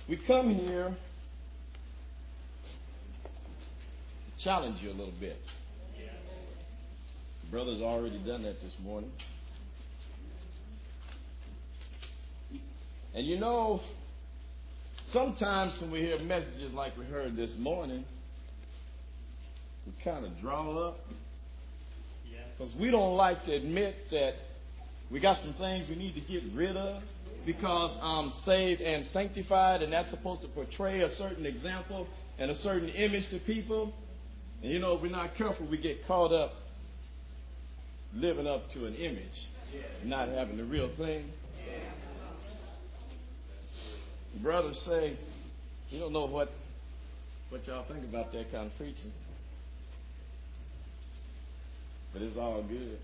We come here to challenge you a little bit. The brother's already done that this morning. And you know, sometimes when we hear messages like we heard this morning, we kind of draw up because we don't like to admit that we got some things we need to get rid of because I'm saved and sanctified, and that's supposed to portray a certain example and a certain image to people. And you know, if we're not careful, we get caught up living up to an image, not having the real thing. Brothers say, you don't know what y'all think about that kind of preaching. But it's all good.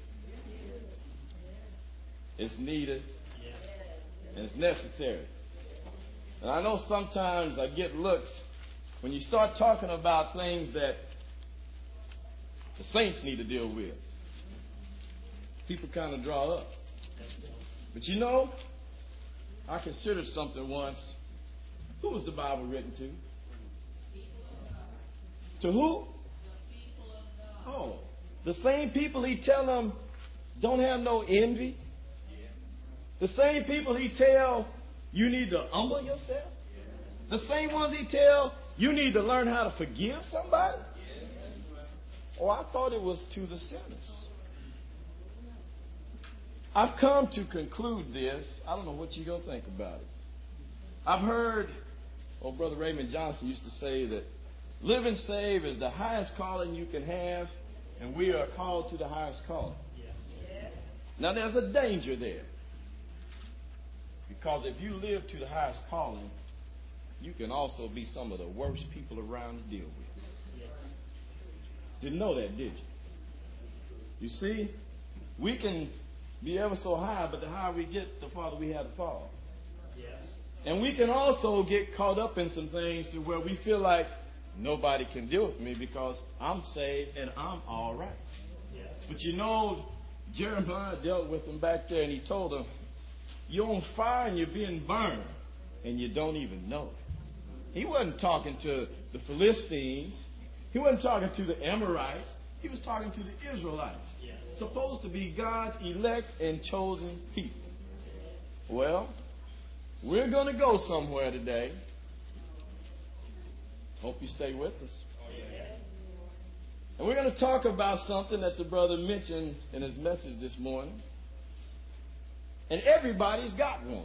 It's needed. And it's necessary. And I know sometimes I get looks when you start talking about things that the saints need to deal with. People kind of draw up. But you know, I considered something once. Who was the Bible written to? To who? Oh, the same people he tell them don't have no envy. The same people he tell you need to humble yourself. The same ones he tell you need to learn how to forgive somebody. Oh, I thought it was to the sinners. I've come to conclude this. I don't know what you're going to think about it. I've heard, Brother Raymond Johnson used to say that living saved is the highest calling you can have, and we are called to the highest calling. Now, there's a danger there. Because if you live to the highest calling, you can also be some of the worst people around to deal with. Didn't know that, did you? You see, we can be ever so high, but the higher we get, the farther we have to fall. And we can also get caught up in some things to where we feel like nobody can deal with me because I'm saved and I'm all right. But you know, Jeremiah dealt with them back there and he told them, you're on fire and you're being burned and you don't even know it. He wasn't talking to the Philistines. He wasn't talking to the Amorites. He was talking to the Israelites. Supposed to be God's elect and chosen people. Well, we're going to go somewhere today. Hope you stay with us. And we're going to talk about something that the brother mentioned in his message this morning. And everybody's got one.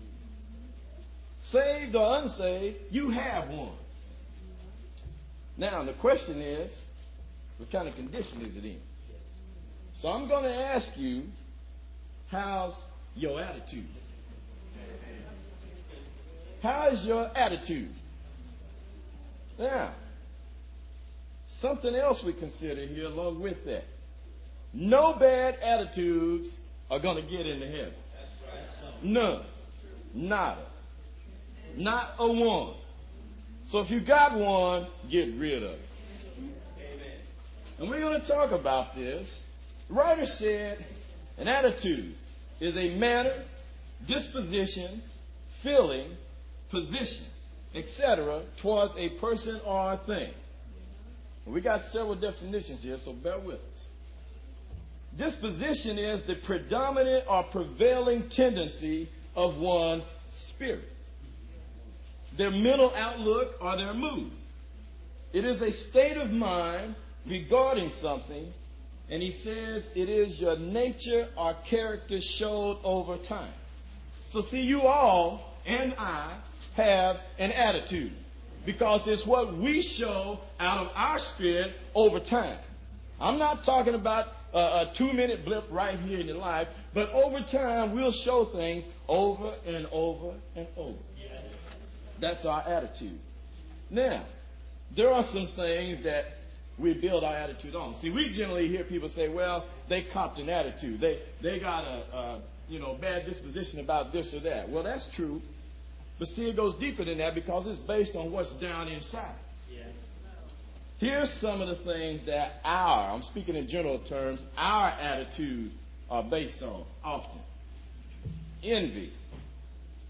Saved or unsaved, you have one. Now, the question is, what kind of condition is it in? So I'm going to ask you, how's your attitude? How is your attitude? Now, something else we consider here along with that. No bad attitudes are going to get into heaven. None. Nada. Not a one. So if you got one, get rid of it. And we're going to talk about this. The writer said an attitude is a manner, disposition, feeling, position, etc. towards a person or a thing. We got several definitions here, so bear with us. Disposition is the predominant or prevailing tendency of one's spirit, their mental outlook, or their mood. It is a state of mind regarding something, and he says it is your nature or character showed over time. So see, you all and I have an attitude because it's what we show out of our spirit over time. I'm not talking about a 2-minute blip right here in your life, but over time we'll show things over and over and over. That's our attitude. Now, there are some things that we build our attitude on. See, we generally hear people say, well, they copped an attitude. They got a bad disposition about this or that. Well, that's true. But see, it goes deeper than that because it's based on what's down inside. Here's some of the things that I'm speaking in general terms, our attitude are based on often. Envy,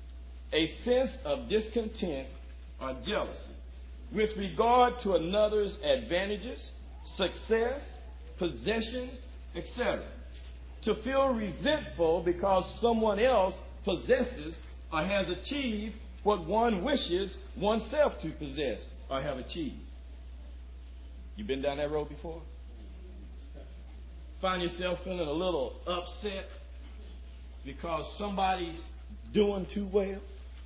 a sense of discontent or jealousy with regard to another's advantages, success, possessions, etc. To feel resentful because someone else possesses or has achieved what one wishes oneself to possess or have achieved. You been down that road before? Find yourself feeling a little upset because somebody's doing too well?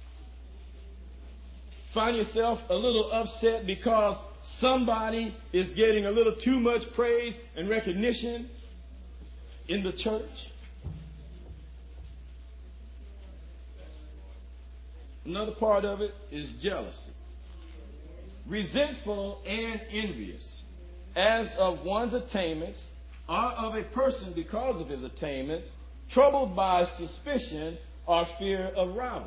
Find yourself a little upset because somebody is getting a little too much praise and recognition in the church? Another part of it is jealousy. Resentful and envious as of one's attainments or of a person because of his attainments, troubled by suspicion or fear of rivalry.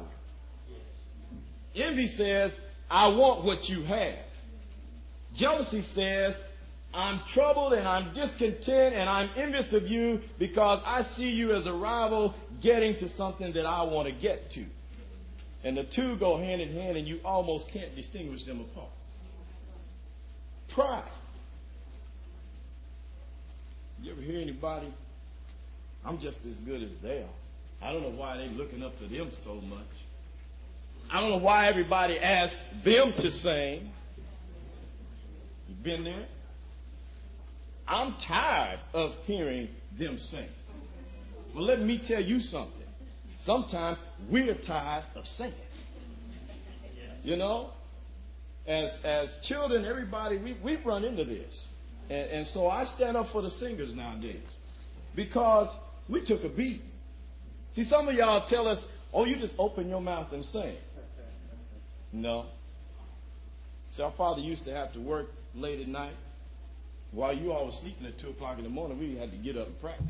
Envy says, I want what you have. Jealousy says, I'm troubled and I'm discontent and I'm envious of you because I see you as a rival getting to something that I want to get to. And the two go hand in hand and you almost can't distinguish them apart. Pride. You ever hear anybody, I'm just as good as they are. I don't know why they're looking up to them so much. I don't know why everybody asks them to sing. You been there? I'm tired of hearing them sing. Well, let me tell you something. Sometimes we're tired of singing. You know? As children, everybody, we run into this. And so I stand up for the singers nowadays. Because we took a beat. See, some of y'all tell us, oh, you just open your mouth and sing. No. See, our father used to have to work late at night. While you all were sleeping at 2 o'clock in the morning, we had to get up and practice.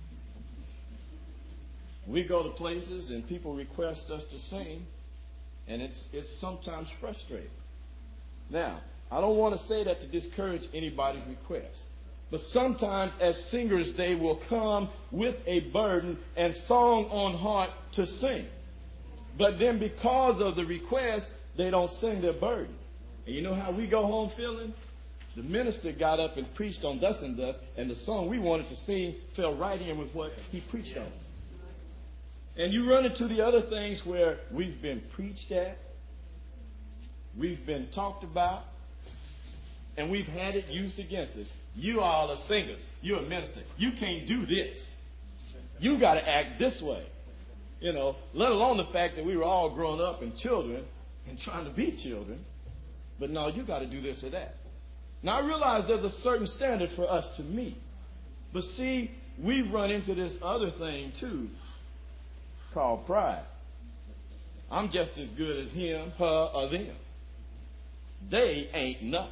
We go to places and people request us to sing, and it's sometimes frustrating. Now, I don't want to say that to discourage anybody's request. But sometimes as singers, they will come with a burden and song on heart to sing. But then because of the request, they don't sing their burden. And you know how we go home feeling? The minister got up and preached on thus and thus, and the song we wanted to sing fell right in with what he preached on. And you run into the other things where we've been preached at, we've been talked about, and we've had it used against us. You all are singers. You're a minister. You can't do this. You got to act this way. You know, let alone the fact that we were all grown up and children and trying to be children. But no, you got to do this or that. Now, I realize there's a certain standard for us to meet. But see, we run into this other thing, too, called pride. I'm just as good as him, her, or them. They ain't nothing.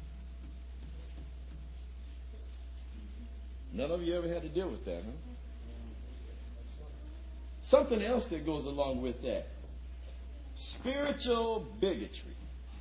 None of you ever had to deal with that, huh? Something else that goes along with that. Spiritual bigotry.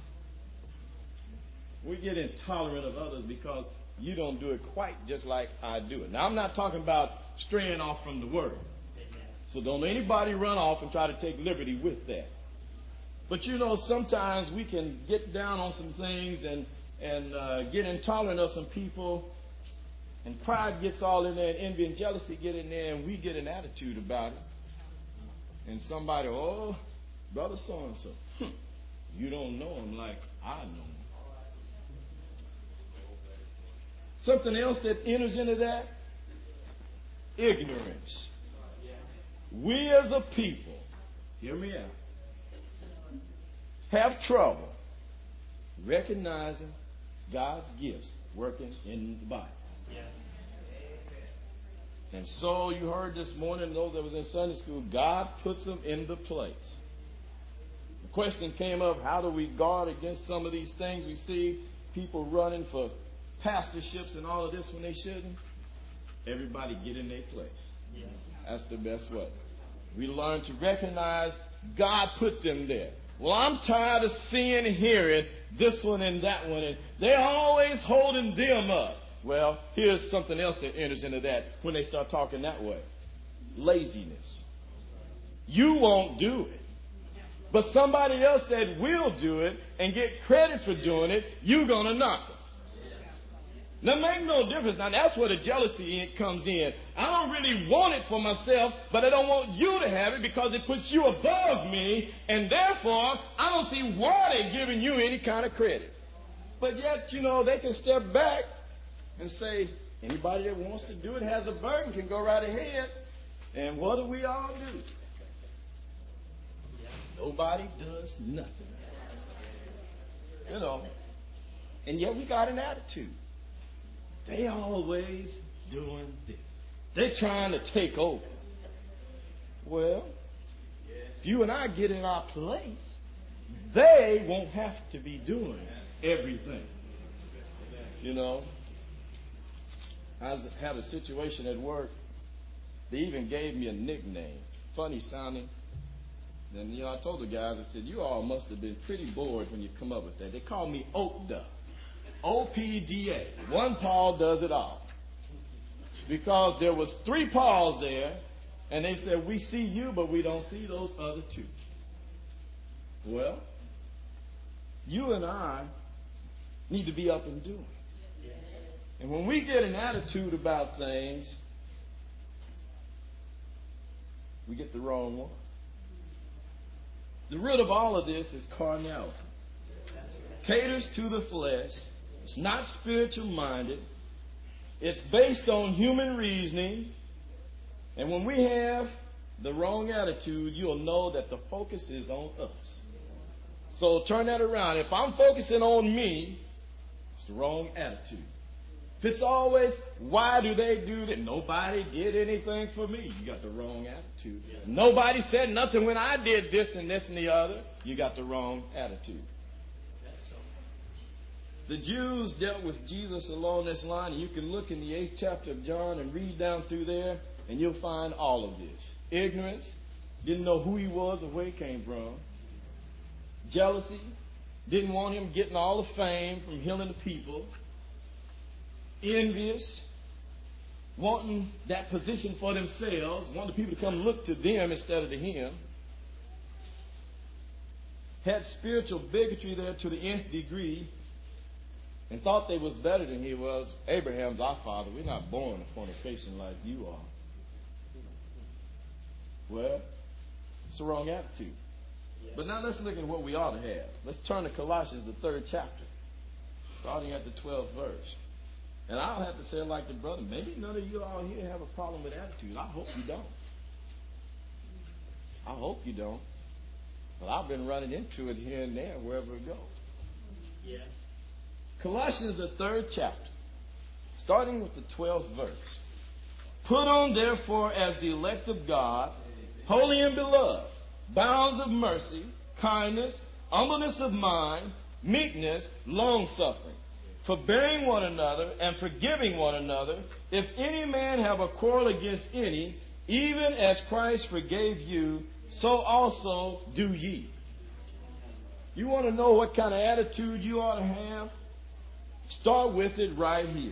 We get intolerant of others because you don't do it quite just like I do it. Now, I'm not talking about straying off from the word. So don't anybody run off and try to take liberty with that. But you know, sometimes we can get down on some things and get intolerant of some people. And pride gets all in there, and envy and jealousy get in there, and we get an attitude about it. And somebody, oh, brother so-and-so, you don't know him like I know him. Something else that enters into that, ignorance. We as a people, hear me out, have trouble recognizing God's gifts working in the body. And so you heard this morning, those that was in Sunday school, God puts them in the place. The question came up, how do we guard against some of these things? We see people running for pastorships and all of this when they shouldn't. Everybody get in their place. That's the best way. We learn to recognize God put them there. Well, I'm tired of seeing and hearing this one and that one, and they're always holding them up. Well, here's something else that enters into that when they start talking that way. Laziness. You won't do it. But somebody else that will do it and get credit for doing it, you're going to knock them. Now, make no difference. Now, that's where the jealousy comes in. I don't really want it for myself, but I don't want you to have it because it puts you above me, and therefore, I don't see why they're giving you any kind of credit. But yet, they can step back and say, anybody that wants to do it, has a burden, can go right ahead. And what do we all do? Nobody does nothing. And yet we got an attitude. They always doing this. They're trying to take over. Well, if you and I get in our place, they won't have to be doing everything. I had a situation at work. They even gave me a nickname, funny sounding. Then, I told the guys, I said, you all must have been pretty bored when you come up with that. They called me OPDA. OPDA. One Paul does it all. Because there was 3 Pauls there, and they said, we see you, but we don't see those other 2. Well, you and I need to be up and doing. And when we get an attitude about things, we get the wrong one. The root of all of this is carnality. Caters to the flesh. It's not spiritual minded. It's based on human reasoning. And when we have the wrong attitude, you'll know that the focus is on us. So turn that around. If I'm focusing on me, it's the wrong attitude. If it's always, why do they do that? Nobody did anything for me. You got the wrong attitude. Yeah. Nobody said nothing when I did this and the other. You got the wrong attitude. The Jews dealt with Jesus along this line. And you can look in the 8th chapter of John and read down through there, and you'll find all of this. Ignorance, didn't know who he was or where he came from. Jealousy, didn't want him getting all the fame from healing the people. Envious, wanting that position for themselves, wanting the people to come look to them instead of to him. Had spiritual bigotry there to the nth degree, and thought they was better than he was. Abraham's our father. We're not born of fornication like you are. Well, it's the wrong attitude. But now let's look at what we ought to have. Let's turn to Colossians, the 3rd chapter, starting at the 12th verse. And I'll have to say it like the brother, maybe none of you all here have a problem with attitude. I hope you don't. I hope you don't. But I've been running into it here and there, wherever it goes. Yeah. Colossians, the 3rd chapter, starting with the 12th verse. Put on, therefore, as the elect of God, holy and beloved, bounds of mercy, kindness, humbleness of mind, meekness, long-suffering, forbearing one another and forgiving one another, if any man have a quarrel against any, even as Christ forgave you, so also do ye. You want to know what kind of attitude you ought to have? Start with it right here.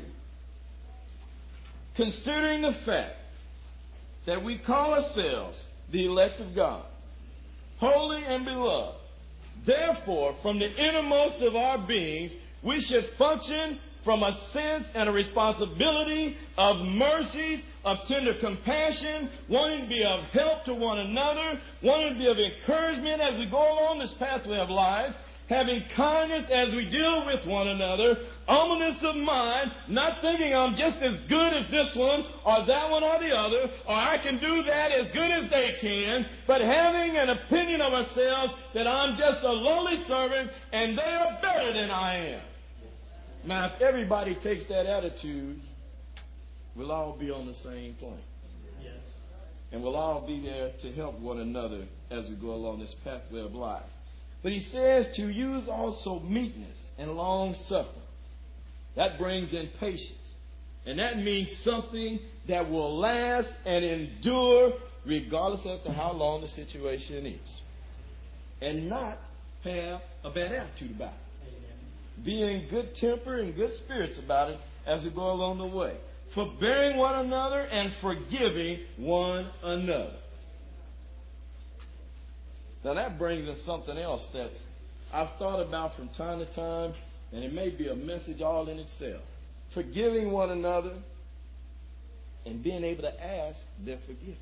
Considering the fact that we call ourselves the elect of God, holy and beloved, therefore, from the innermost of our beings, we should function from a sense and a responsibility of mercies, of tender compassion, wanting to be of help to one another, wanting to be of encouragement as we go along this pathway of life, having kindness as we deal with one another, humbleness of mind, not thinking I'm just as good as this one or that one or the other, or I can do that as good as they can, but having an opinion of ourselves that I'm just a lowly servant and they are better than I am. Now, if everybody takes that attitude, we'll all be on the same plane. Yes. And we'll all be there to help one another as we go along this pathway of life. But he says to use also meekness and long suffering. That brings in patience. And that means something that will last and endure regardless as to how long the situation is. And not have a bad attitude about it. Be in good temper and good spirits about it as we go along the way. Forbearing one another and forgiving one another. Now that brings us something else that I've thought about from time to time, and it may be a message all in itself. Forgiving one another and being able to ask their forgiveness.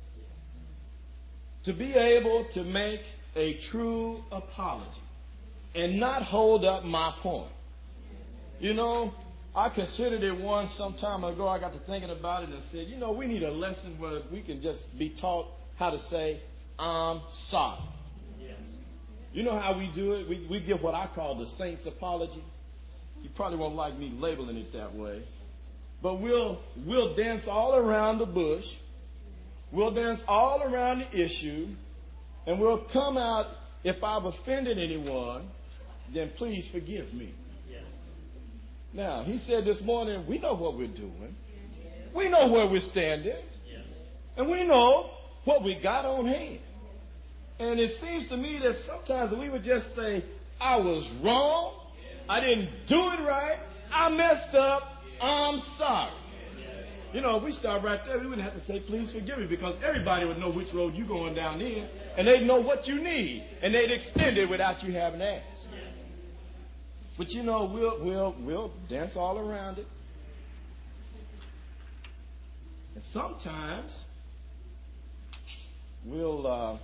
To be able to make a true apology and not hold up my point. You know, I considered it once some time ago. I got to thinking about it and said, you know, we need a lesson where we can just be taught how to say, I'm sorry. Yes. You know how we do it? We give what I call the saint's apology. You probably won't like me labeling it that way. But we'll dance all around the bush. We'll dance all around the issue. And we'll come out, if I've offended anyone, then please forgive me. Yes. Now, he said this morning, we know what we're doing. We know where we're standing. Yes. And we know what we got on hand. And it seems to me that sometimes we would just say, I was wrong. I didn't do it right. I messed up. I'm sorry. You know, if we start right there, we wouldn't have to say, please forgive me, because everybody would know which road you're going down in, and they'd know what you need, and they'd extend it without you having to ask. But you know, we'll dance all around it. And sometimes we'll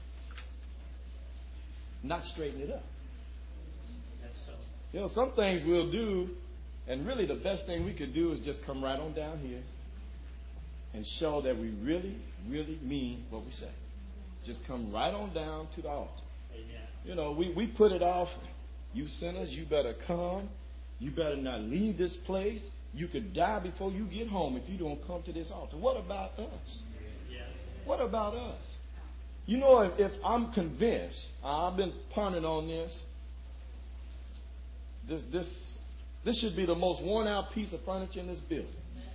not straighten it up. You know, some things we'll do, and really the best thing we could do is just come right on down here and show that we really, really mean what we say. Just come right on down to the altar. Amen. You know, we put it off. You sinners, you better come. You better not leave this place. You could die before you get home if you don't come to this altar. What about us? Yes. What about us? You know, if I'm convinced, I've been pondering on this. This should be the most worn out piece of furniture in this building.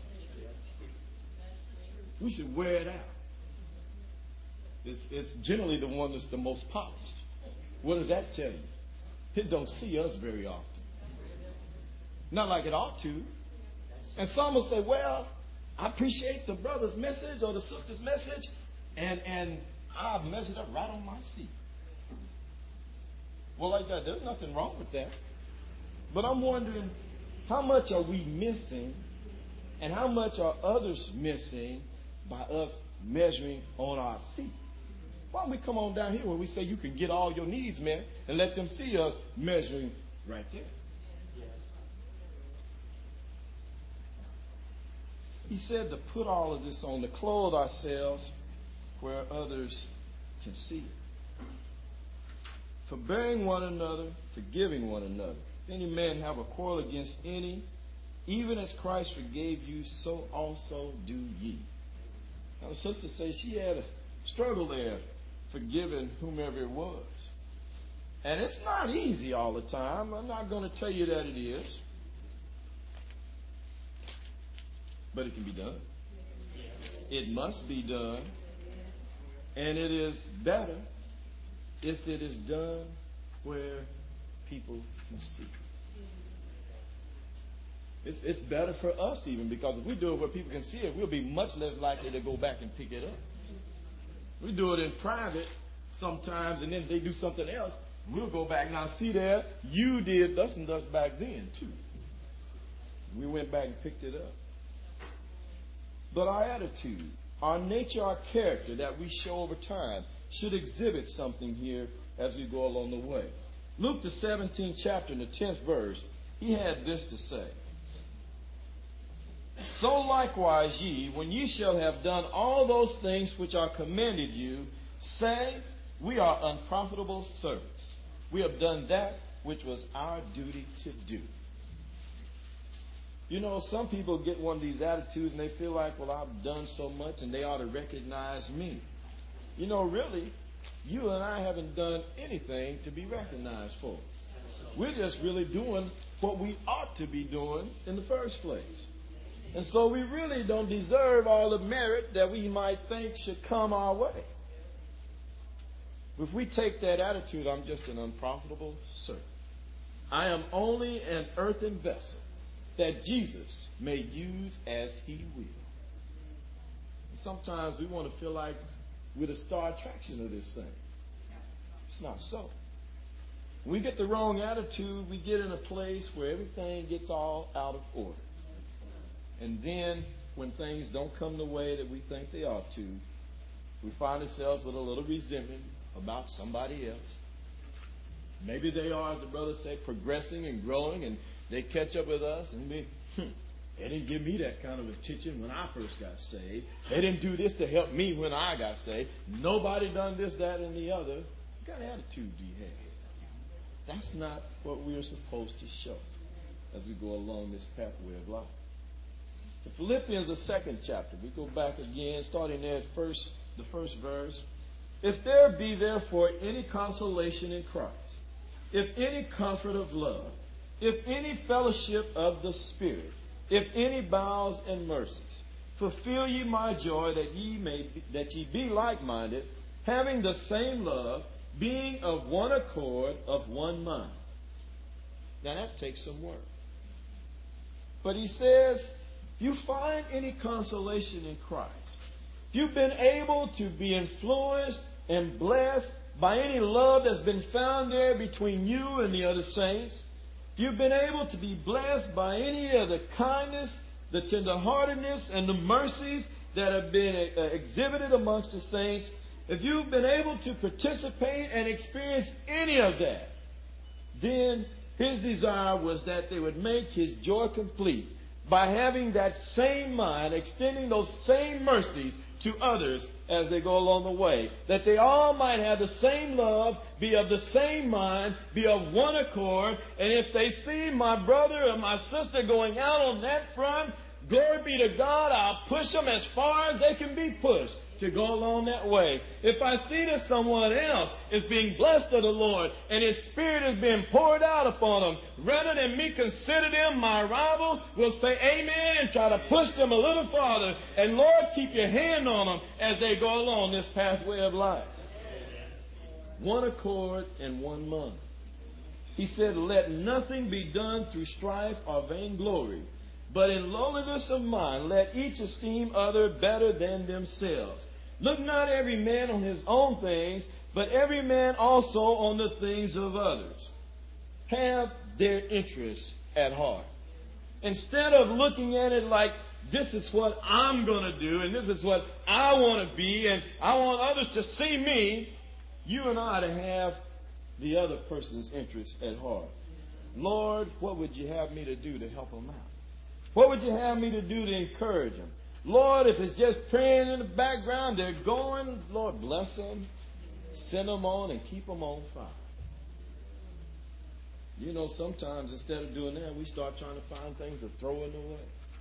We should wear it out. It's generally the one that's the most polished. What does that tell you? It don't see us very often. Not like it ought to. And some will say, well, I appreciate the brother's message or the sister's message, and I've measured up right on my seat. Well, like that, there's nothing wrong with that. But I'm wondering, how much are we missing, and how much are others missing by us measuring on our seat? Why don't we come on down here where we say you can get all your needs met and let them see us measuring right there? Yes. He said to put all of this on, to clothe ourselves where others can see it. Forbearing one another, forgiving one another. If any man have a quarrel against any, even as Christ forgave you, so also do ye. Now the sister says she had a struggle there, forgiving whomever it was. And it's not easy all the time. I'm not going to tell you that it is. But it can be done. It must be done. And it is better if it is done where people can see. It's better for us even, because if we do it where people can see it, we'll be much less likely to go back and pick it up. We do it in private sometimes, and then if they do something else, we'll go back. Now, see there, you did thus and thus back then, too. We went back and picked it up. But our attitude, our nature, our character that we show over time should exhibit something here as we go along the way. Luke, the 17th chapter, in the 10th verse, he had this to say. So likewise ye, when ye shall have done all those things which are commanded you, say, we are unprofitable servants. We have done that which was our duty to do. You know, some people get one of these attitudes and they feel like, well, I've done so much and they ought to recognize me. You know, really, you and I haven't done anything to be recognized for. We're just really doing what we ought to be doing in the first place. And so we really don't deserve all the merit that we might think should come our way. If we take that attitude, I'm just an unprofitable servant. I am only an earthen vessel that Jesus may use as he will. And sometimes we want to feel like we're the star attraction of this thing. It's not so. When we get the wrong attitude, we get in a place where everything gets all out of order. And then, when things don't come the way that we think they ought to, we find ourselves with a little resentment about somebody else. Maybe they are, as the brothers say, progressing and growing, and they catch up with us, and they didn't give me that kind of attention when I first got saved. They didn't do this to help me when I got saved. Nobody done this, that, and the other. What kind of attitude do you have? That's not what we're supposed to show as we go along this pathway of life. In Philippians, the 2nd chapter, we go back again, starting there at the first verse. If there be therefore any consolation in Christ, if any comfort of love, if any fellowship of the Spirit, if any bowels and mercies, fulfill ye my joy that ye be like-minded, having the same love, being of one accord, of one mind. Now that takes some work. But he says, if you find any consolation in Christ, if you've been able to be influenced and blessed by any love that's been found there between you and the other saints, if you've been able to be blessed by any of the kindness, the tenderheartedness, and the mercies that have been exhibited amongst the saints, if you've been able to participate and experience any of that, then his desire was that they would make his joy complete by having that same mind, extending those same mercies to others as they go along the way. That they all might have the same love, be of the same mind, be of one accord. And if they see my brother or my sister going out on that front, glory be to God, I'll push them as far as they can be pushed to go along that way. If I see that someone else is being blessed of the Lord and His Spirit is being poured out upon them, rather than me consider them my rival, we'll say amen and try to push them a little farther. And Lord, keep your hand on them as they go along this pathway of life. One accord and one mind. He said, let nothing be done through strife or vainglory, but in lowliness of mind, let each esteem other better than themselves. Look not every man on his own things, but every man also on the things of others. Have their interests at heart. Instead of looking at it like, this is what I'm going to do, and this is what I want to be, and I want others to see me, you and I to have the other person's interests at heart. Lord, what would you have me to do to help them out? What would you have me to do to encourage them? Lord, if it's just praying in the background, they're going, Lord, bless them, send them on, and keep them on fire. You know, sometimes instead of doing that, we start trying to find things to throw in the way.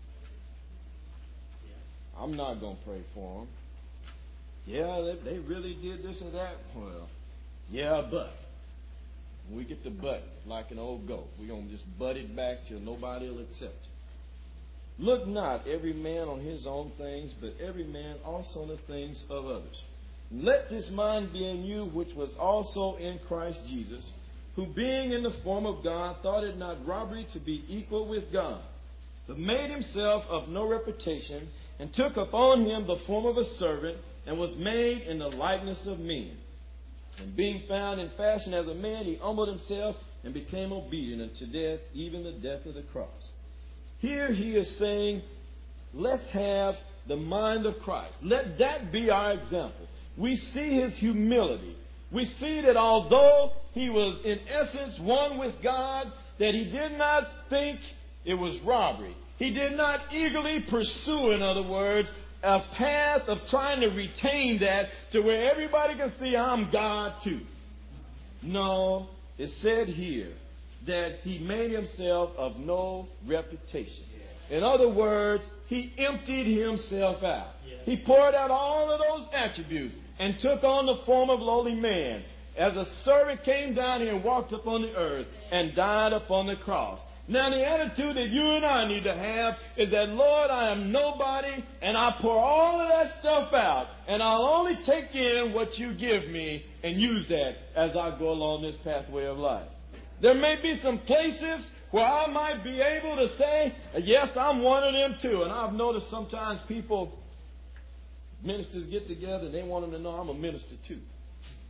I'm not going to pray for them. Yeah, they really did this or that. Well, yeah, but. When we get the butt like an old goat, we're going to just butt it back till nobody will accept it. Look not every man on his own things, but every man also on the things of others. Let this mind be in you, which was also in Christ Jesus, who being in the form of God, thought it not robbery to be equal with God, but made himself of no reputation, and took upon him the form of a servant, and was made in the likeness of men. And being found in fashion as a man, he humbled himself and became obedient unto death, even the death of the cross. Here he is saying, let's have the mind of Christ. Let that be our example. We see his humility. We see that although he was in essence one with God, that he did not think it was robbery. He did not eagerly pursue, in other words, a path of trying to retain that to where everybody can see I'm God too. No, it said here that he made himself of no reputation. In other words, he emptied himself out. He poured out all of those attributes and took on the form of lowly man. As a servant came down here and walked upon the earth and died upon the cross. Now the attitude that you and I need to have is that, Lord, I am nobody, and I pour all of that stuff out, and I'll only take in what you give me and use that as I go along this pathway of life. There may be some places where I might be able to say, yes, I'm one of them too. And I've noticed sometimes ministers get together and they want them to know I'm a minister too.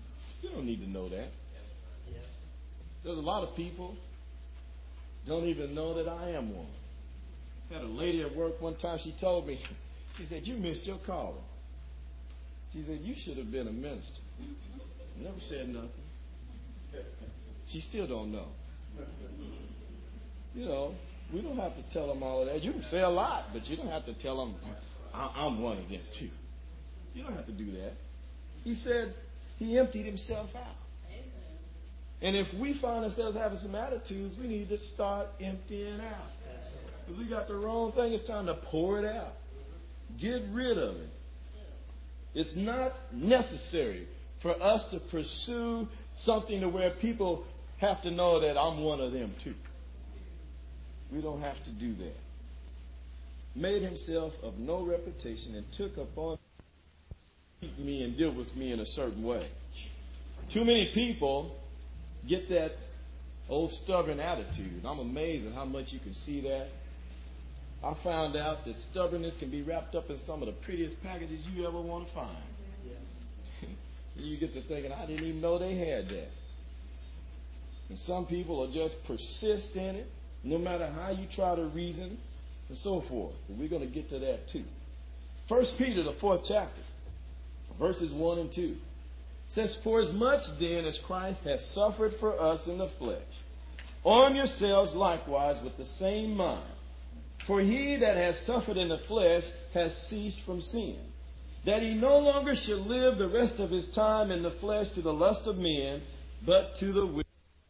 You don't need to know that. There's a lot of people don't even know that I am one. I had a lady at work one time, she told me, she said, you missed your calling. She said, you should have been a minister. Never said nothing. She still don't know. You know, we don't have to tell them all of that. You can say a lot, but you don't have to tell them, I'm one of them too. You don't have to do that. He said he emptied himself out. And if we find ourselves having some attitudes, we need to start emptying out. Because we got the wrong thing, it's time to pour it out. Get rid of it. It's not necessary for us to pursue something to where people have to know that I'm one of them too. We don't have to do that. Made himself of no reputation and took upon me and deal with me in a certain way. Too many people get that old stubborn attitude. I'm amazed at how much you can see that. I found out that stubbornness can be wrapped up in some of the prettiest packages you ever want to find. You get to thinking, I didn't even know they had that. And some people will just persist in it, no matter how you try to reason, and so forth. And we're going to get to that too. 1 Peter, the 4th chapter, verses 1 and 2. Says, for as much then as Christ has suffered for us in the flesh, arm yourselves likewise with the same mind. For he that has suffered in the flesh has ceased from sin, that he no longer shall live the rest of his time in the flesh to the lust of men, but to the will.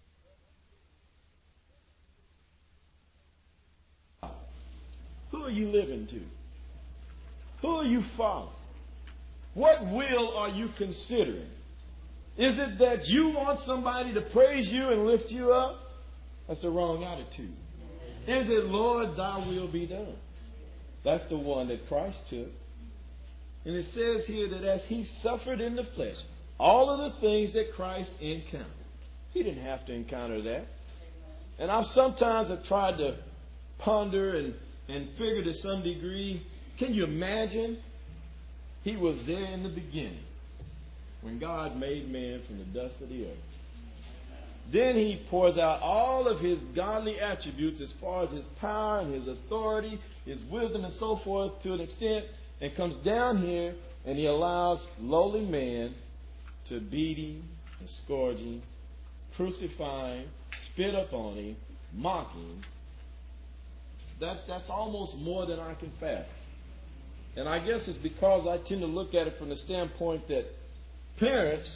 Who are you living to? Who are you following? What will are you considering? Is it that you want somebody to praise you and lift you up? That's the wrong attitude. Is it, Lord, thy will be done? That's the one that Christ took. And it says here that as he suffered in the flesh, all of the things that Christ encountered. He didn't have to encounter that. And I've sometimes have tried to ponder and figure to some degree. Can you imagine? He was there in the beginning when God made man from the dust of the earth. Then he pours out all of his godly attributes as far as his power and his authority, his wisdom and so forth to an extent, and comes down here and he allows lowly man to beat him and scourge him, crucify him, spit upon him, mock him. That's almost more than I can fathom. And I guess it's because I tend to look at it from the standpoint that parents,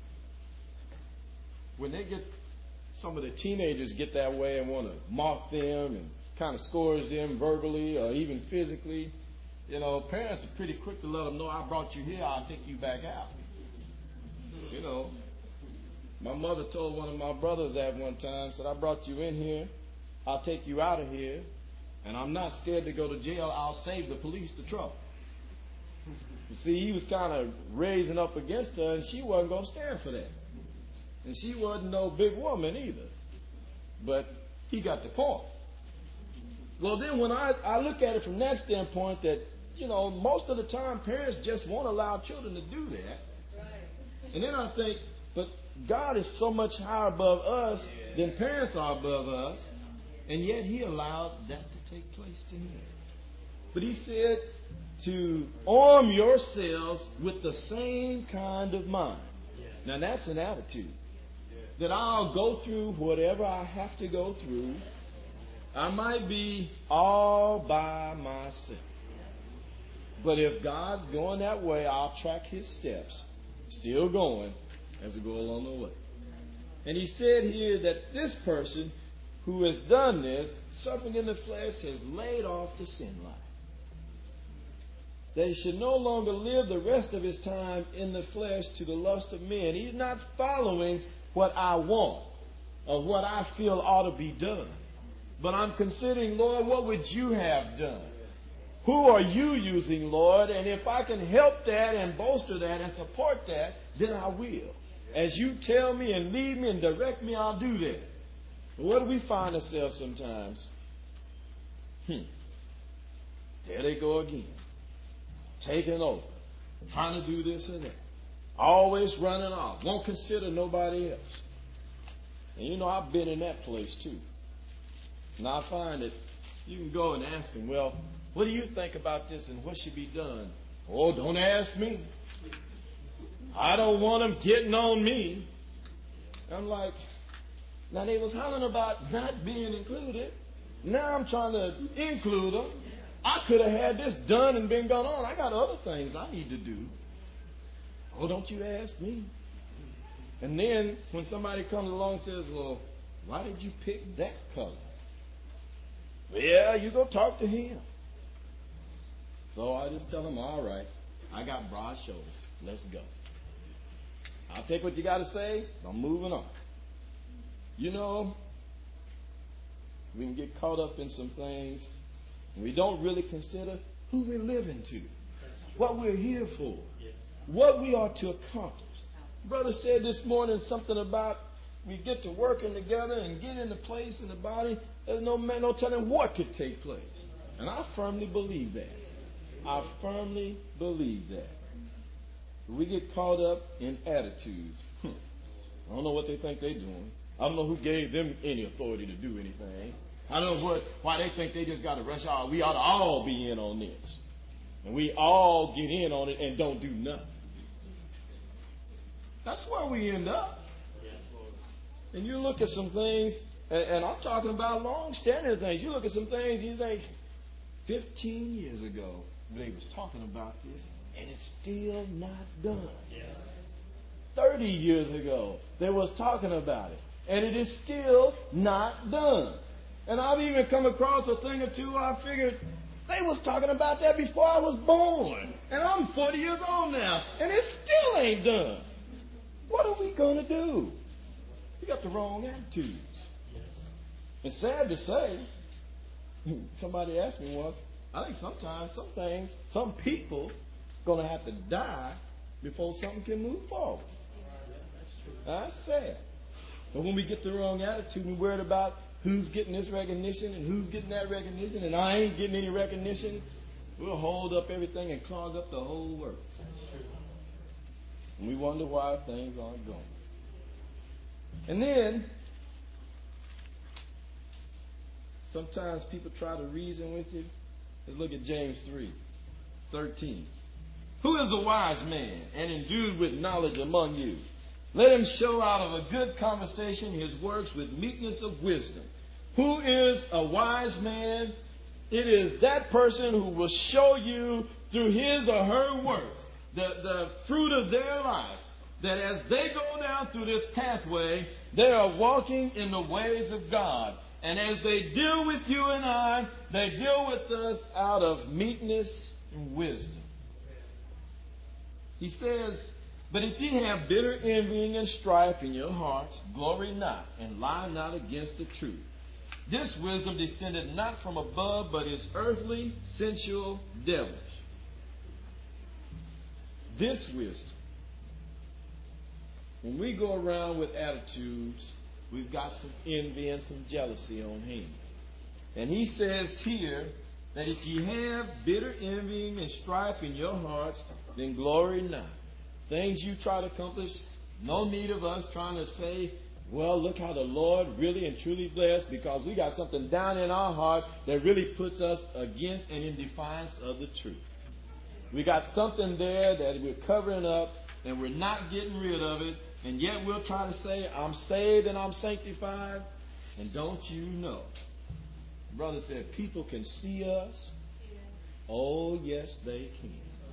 when they get some of the teenagers get that way and want to mock them and kind of scourge them verbally or even physically, you know, parents are pretty quick to let them know, I brought you here, I'll take you back out. You know, my mother told one of my brothers that one time, said, I brought you in here, I'll take you out of here, and I'm not scared to go to jail, I'll save the police the trouble. You see, he was kind of raising up against her, and she wasn't going to stand for that. And she wasn't no big woman either. But he got the point. Well, then when I look at it from that standpoint that, you know, most of the time parents just won't allow children to do that. And then I think, but God is so much higher above us than parents are above us. And yet he allowed that to take place to him. But he said to arm yourselves with the same kind of mind. Now that's an attitude. That I'll go through whatever I have to go through. I might be all by myself. But if God's going that way, I'll track his steps. Still going as we go along the way. And he said here that this person who has done this, suffering in the flesh, has laid off the sin life. That he should no longer live the rest of his time in the flesh to the lust of men. He's not following what I want or what I feel ought to be done. But I'm considering, Lord, what would you have done? Who are you using, Lord? And if I can help that and bolster that and support that, then I will. As you tell me and lead me and direct me, I'll do that. But what do we find ourselves sometimes? There they go again. Taking over. Trying to do this or that. Always running off. Won't consider nobody else. And you know, I've been in that place too. And I find that you can go and ask them, well, what do you think about this and what should be done? Oh, don't ask me. I don't want them getting on me. I'm like, now they was hollering about not being included. Now I'm trying to include them. I could have had this done and been gone on. I got other things I need to do. Oh, don't you ask me. And then when somebody comes along and says, well, why did you pick that color? Yeah, you go talk to him. So I just tell them, all right, I got broad shoulders. Let's go. I'll take what you got to say. I'm moving on. You know, we can get caught up in some things, and we don't really consider who we're living to, what we're here for, what we are to accomplish. Brother said this morning something about we get to working together and get into place in the body. There's no telling what could take place. And I firmly believe that. I firmly believe that. We get caught up in attitudes. I don't know what they think they're doing. I don't know who gave them any authority to do anything. I don't know why they think they just got to rush out. We ought to all be in on this. And we all get in on it and don't do nothing. That's where we end up. And you look at some things, and I'm talking about long-standing things. You look at some things, you think, 15 years ago, they was talking about this, and it's still not done. 30 years ago, they was talking about it, and it is still not done. And I've even come across a thing or two, I figured, they was talking about that before I was born. And I'm 40 years old now, and it still ain't done. What are we going to do? We got the wrong attitudes. It's sad to say, somebody asked me once, I think sometimes some things, some people going to have to die before something can move forward. That's sad. But when we get the wrong attitude, we're worried about who's getting this recognition and who's getting that recognition, and I ain't getting any recognition, we'll hold up everything and clog up the whole works. And we wonder why things aren't going. And then, sometimes people try to reason with you. Let's look at James 3:13. Who is a wise man and endued with knowledge among you? Let him show out of a good conversation his works with meekness of wisdom. Who is a wise man? It is that person who will show you through his or her works, the fruit of their life, that as they go down through this pathway, they are walking in the ways of God. And as they deal with you and I, they deal with us out of meekness and wisdom. He says, but if ye have bitter envying and strife in your hearts, glory not, and lie not against the truth. This wisdom descended not from above, but is earthly, sensual, devilish. This wisdom. When we go around with attitudes, we've got some envy and some jealousy on hand. And he says here that if ye have bitter envying and strife in your hearts, then glory not. Things you try to accomplish, no need of us trying to say, well, look how the Lord really and truly blessed, because we got something down in our heart that really puts us against and in defiance of the truth. We got something there that we're covering up and we're not getting rid of it. And yet we'll try to say, I'm saved and I'm sanctified. And don't you know? Brother said, people can see us. Oh, yes, they can.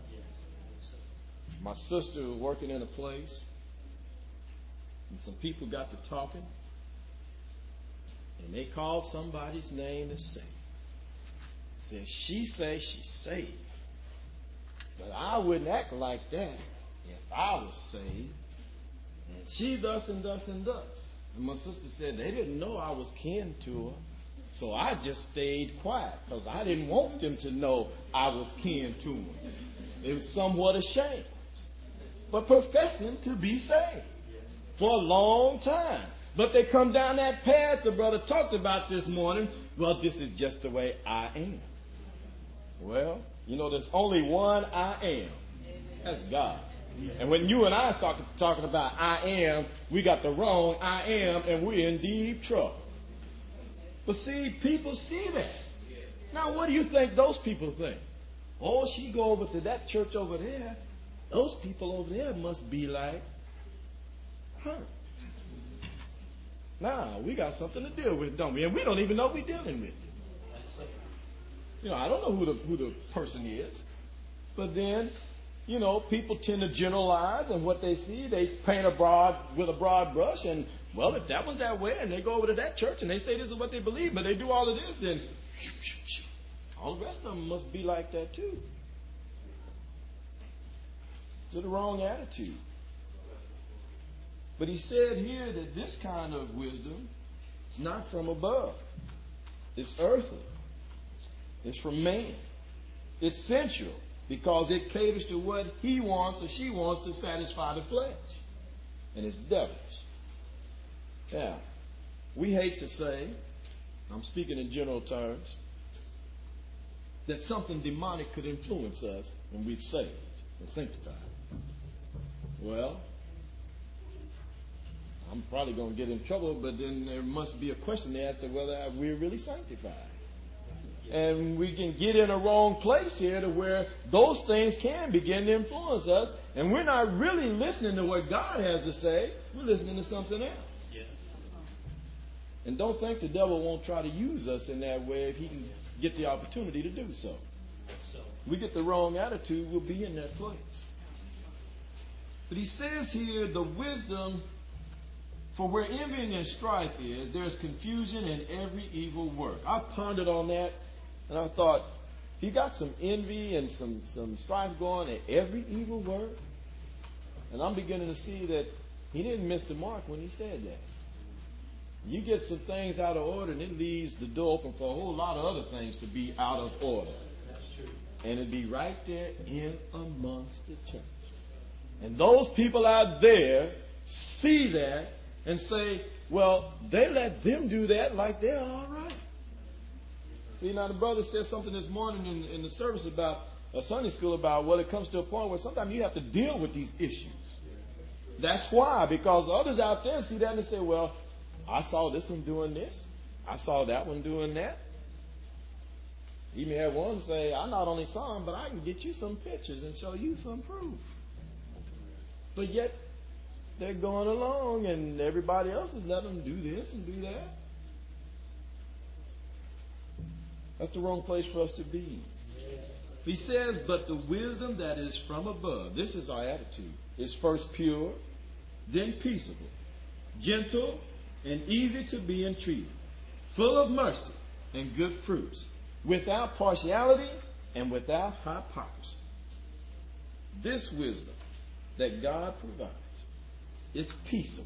My sister was working in a place, and some people got to talking, and they called somebody's name and said, she say she's saved. But I wouldn't act like that if I was saved. And she thus and thus and thus. And my sister said they didn't know I was kin to her. So I just stayed quiet because I didn't want them to know I was kin to them. It was somewhat ashamed. But professing to be saved for a long time. But they come down that path the brother talked about this morning. Well, this is just the way I am. Well, you know, there's only one I am. That's God. And when you and I start talking about I am, we got the wrong I am, and we're in deep trouble. But see, people see that. Now, what do you think those people think? Oh, she go over to that church over there. Those people over there must be like her. Now, we got something to deal with, don't we? And we don't even know we're dealing with it. I don't know who the person is. But then, people tend to generalize, and what they see, they paint with a broad brush. And, well, if that was that way, and they go over to that church, and they say this is what they believe, but they do all of this, then all the rest of them must be like that too. It's the wrong attitude. But he said here that this kind of wisdom is not from above. It's earthly. It's from man. It's sensual because it caters to what he wants or she wants to satisfy the flesh. And it's devilish. Now, we hate to say, I'm speaking in general terms, that something demonic could influence us when we're saved and sanctified. Well, I'm probably going to get in trouble, but then there must be a question to ask whether we're really sanctified. And we can get in a wrong place here to where those things can begin to influence us, and we're not really listening to what God has to say. We're listening to something else. Yeah. And don't think the devil won't try to use us in that way if he can get the opportunity to do so. We get the wrong attitude, we'll be in that place. But he says here, the wisdom, for where envy and strife is, there's confusion in every evil work. I pondered on that, and I thought, he got some envy and some strife going at every evil work. And I'm beginning to see that he didn't miss the mark when he said that. You get some things out of order, and it leaves the door open for a whole lot of other things to be out of order. That's true. And it'd be right there in amongst the church. And those people out there see that and say, well, they let them do that like they're all right. See, now the brother said something this morning in the service about Sunday school about, well, it comes to a point where sometimes you have to deal with these issues. That's why, because others out there see that and they say, well, I saw this one doing this. I saw that one doing that. You may have one say, I not only saw them, but I can get you some pictures and show you some proof. But yet, they're going along and everybody else is letting them do this and do that. That's the wrong place for us to be. He says, but the wisdom that is from above, this is our attitude, is first pure, then peaceable, gentle, and easy to be entreated, full of mercy and good fruits, without partiality and without hypocrisy. This wisdom that God provides, it's peaceable,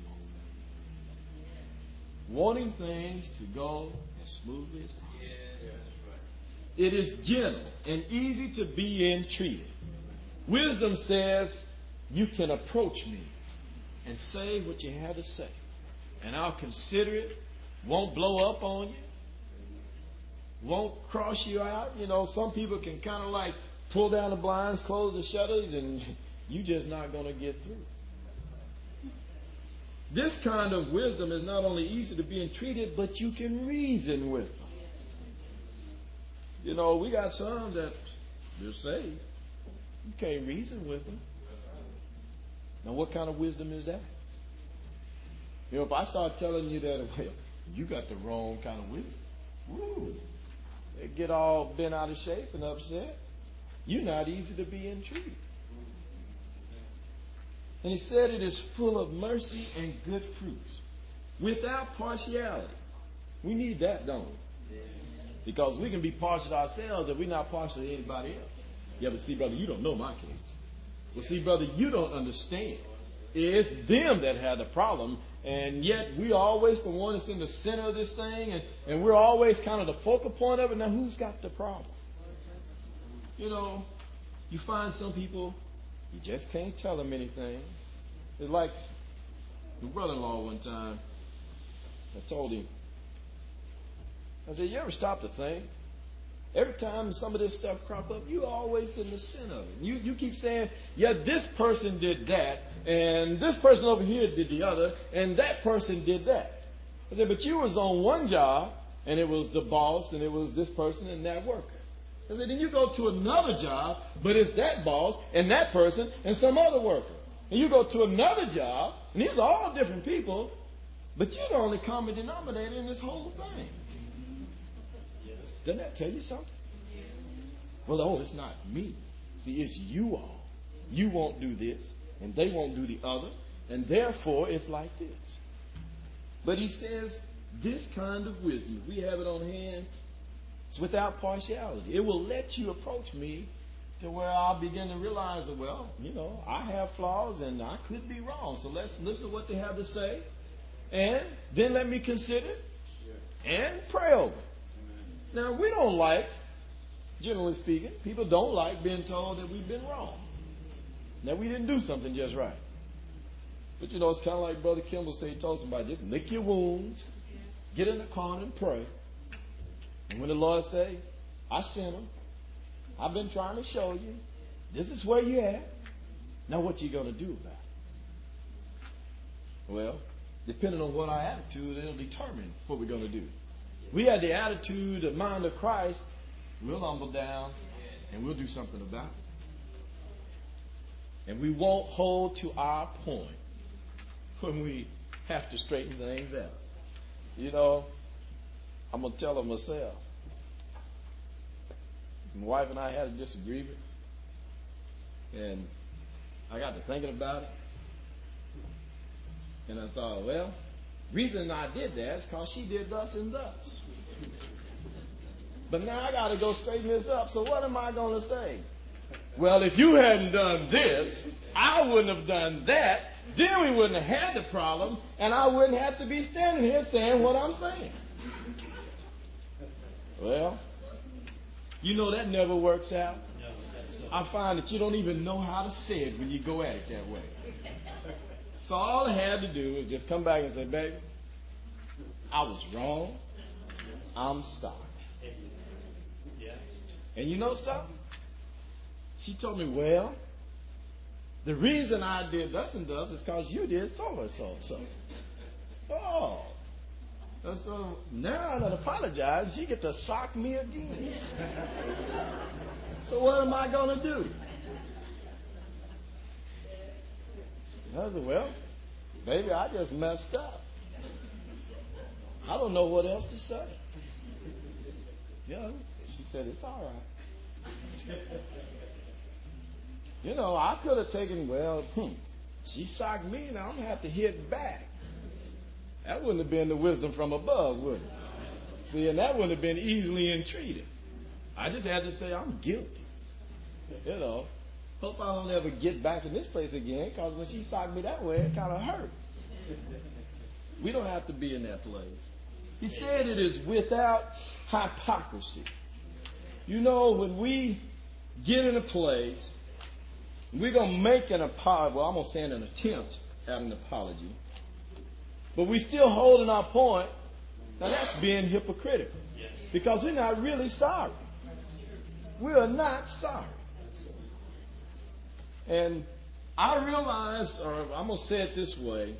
wanting things to go as smoothly as possible. It is gentle and easy to be entreated. Wisdom says, you can approach me and say what you have to say, and I'll consider it, won't blow up on you, won't cross you out. Some people can kind of like pull down the blinds, close the shutters, and you're just not going to get through. This kind of wisdom is not only easy to be entreated, but you can reason with them. We got some that they're saved. You can't reason with them. Now, what kind of wisdom is that? If I start telling you that, well, you got the wrong kind of wisdom. Woo, they get all bent out of shape and upset. You're not easy to be entreated. And he said it is full of mercy and good fruits, without partiality. We need that, don't we? Because we can be partial to ourselves if we're not partial to anybody else. Yeah, but see, brother, you don't know my case. Well, see, brother, you don't understand. It's them that had the problem, and yet we're always the one that's in the center of this thing, and we're always kind of the focal point of it. Now, who's got the problem? You find some people, you just can't tell them anything. It's like my brother-in-law one time, I told him, I said, you ever stop to think Every time some of this stuff crop up, you're always in the center of it. You keep saying, yeah, this person did that, and this person over here did the other, and that person did that. I said, but you was on one job, and it was the boss, and it was this person and that worker. I said, then you go to another job, but it's that boss and that person and some other worker. And you go to another job, and these are all different people, but you're the only common denominator in this whole thing. Doesn't that tell you something? Well, it's not me. See, it's you all. You won't do this, and they won't do the other, and therefore it's like this. But he says, this kind of wisdom, we have it on hand, it's without partiality. It will let you approach me to where I'll begin to realize that, well, I have flaws and I could be wrong. So let's listen to what they have to say, and then let me consider it and pray over it. Now, we don't like, generally speaking, people don't like being told that we've been wrong, that we didn't do something just right. But, it's kind of like Brother Kimball said, he told somebody, just lick your wounds, get in the corner and pray. And when the Lord say, I sent him, I've been trying to show you, this is where you're at, now what you going to do about it? Well, depending on what our attitude, it'll determine what we're going to do. We had the attitude, the mind of Christ, we'll humble down and we'll do something about it. And we won't hold to our point when we have to straighten things out. I'm going to tell them myself. My wife and I had a disagreement, and I got to thinking about it. And I thought, well, the reason I did that is because she did thus and thus. But now I got to go straighten this up. So what am I going to say? Well, if you hadn't done this, I wouldn't have done that. Then we wouldn't have had the problem, and I wouldn't have to be standing here saying what I'm saying. Well, that never works out. I find that you don't even know how to say it when you go at it that way. So all I had to do was just come back and say, baby, I was wrong. I'm sorry. And you know something? She told me, well, the reason I did thus and thus is because you did so and so. So, so now that I apologize, she get to sock me again. So what am I going to do? I said, well, baby, I just messed up. I don't know what else to say. She said, it's all right. I could have taken, she socked me, now I'm going to have to hit back. That wouldn't have been the wisdom from above, would it? See, and that wouldn't have been easily entreated. I just had to say, I'm guilty. Hope I don't ever get back in this place again, because when she socked me that way, it kind of hurt. We don't have to be in that place. He said it is without hypocrisy. When we get in a place, we're going to make an apology. Well, I'm going to say an attempt at an apology. But we're still holding our point. Now, that's being hypocritical. Because we're not really sorry. We are not sorry. And I realized, or I'm going to say it this way,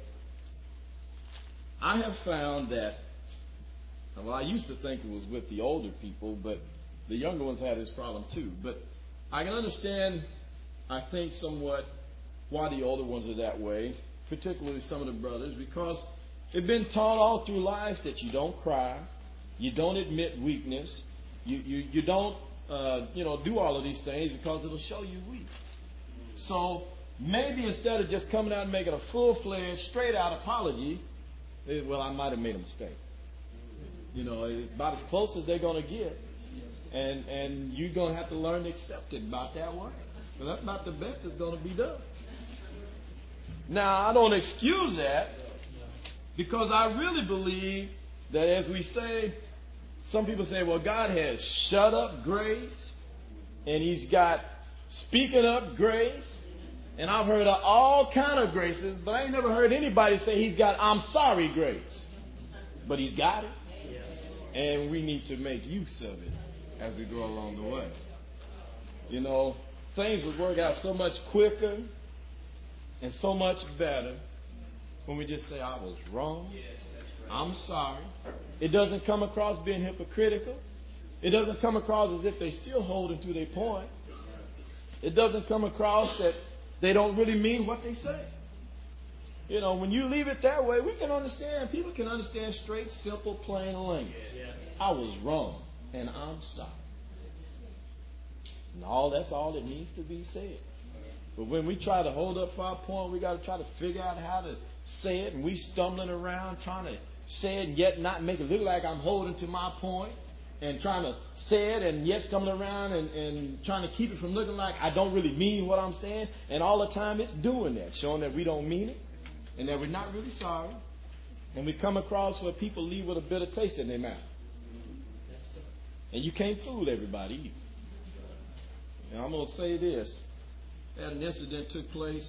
I have found that, well, I used to think it was with the older people, but the younger ones had this problem too. But I can understand, I think, somewhat why the older ones are that way, particularly some of the brothers, because they've been taught all through life that you don't cry, you don't admit weakness, you don't do all of these things because it'll show you weak. So maybe instead of just coming out and making a full-fledged, straight-out apology, I might have made a mistake. It's about as close as they're going to get. And you're going to have to learn to accept it about that way. But that's not the best that's going to be done. Now, I don't excuse that, because I really believe that, as we say, some people say, well, God has shut up grace, and He's got speaking up grace, and I've heard of all kind of graces, but I ain't never heard anybody say He's got I'm sorry grace. But He's got it, and we need to make use of it as we go along the way. You know, things would work out so much quicker and so much better when we just say, I was wrong. I'm sorry. It doesn't come across being hypocritical. It doesn't come across as if they're still holding to their point. It doesn't come across that they don't really mean what they say. You know, when you leave it that way, we can understand. People can understand straight, simple, plain language. I was wrong, and I'm sorry. And that's all that needs to be said. But when we try to hold up for our point, we got to try to figure out how to say it, and we stumbling around trying to say it and yet not make it look like I'm holding to my point, and trying to say it and yet stumbling around and trying to keep it from looking like I don't really mean what I'm saying. And all the time it's doing that, showing that we don't mean it and that we're not really sorry. And we come across where people leave with a bitter taste in their mouth. And you can't fool everybody either. And I'm going to say this. That an incident took place.